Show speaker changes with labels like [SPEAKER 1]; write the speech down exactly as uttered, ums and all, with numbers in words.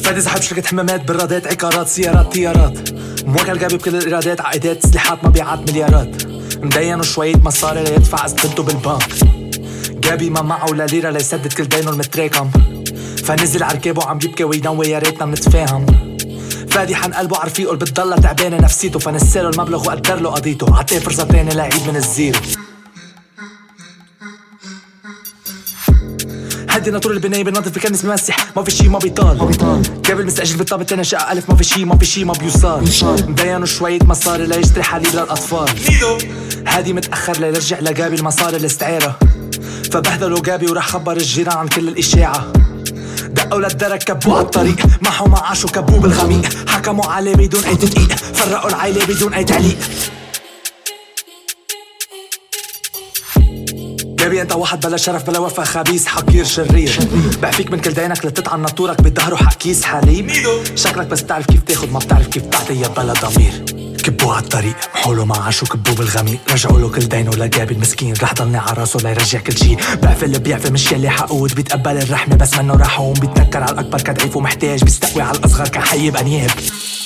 [SPEAKER 1] فادي صاحب شركة حمامات برادات عقارات سيارات طيارات موكل جابي بكل الإيرادات عقيدات سلاحات مبيعات مليارات مدين وشوية مصاري ليدفع استنته بالبنك جابي ما معه ولا ليرة ليسدد كل دينه المتراكم فنزل عركابه وعم يبكي وينوي يا ريتنا منتفاهم فادي حن قلبه عرفيقه اللي بتضلها تعبانة نفسيته فنساله المبلغ وقدر له قضيته عطيه فرصة تانية ليعيد من الزيرو هدي ناطور البناية بننظف بكنس بمسح ما في شي ما بيطال قبل مستأجل بالطابة تاني شقة ألف ما في شي ما في شي ما بيوصال مدينه شوية مصاري ليشتري حليب للأطفال هادي متأخر ليرجع لجابي المصاري الاستعارة فبهدلوا جابي وراح خبر الجيران عن كل الإشاعة دقوا للدرك كبوا عالطريق معهم ما عاشوا كبوه بالغميق حكموا عليه بدون أي تدقيق فرقوا العيلة بدون أي تعليق جابي انت واحد بلا شرف بلا وفا خبيث حقير شرير بعفيك من كل دينك لتطعن نطورك بظهره حق كيس حليب شكلك بس تعرف كيف تاخد ما بتعرف كيف تعطي يا بلا ضمير كبوه عالطريق محولوا ما عاشوا كبوه بالغميق رجعوا له كل دينه لجابي المسكين رح ضلني عراسه ليرجع كل شي بعفي اللي بيعفي مش يلي حقود بيتقبل الرحمة بس منه رحوم بيتنكر على الأكبر كضعيف ومحتاج بيستقوي على الأصغر كحي بأنياب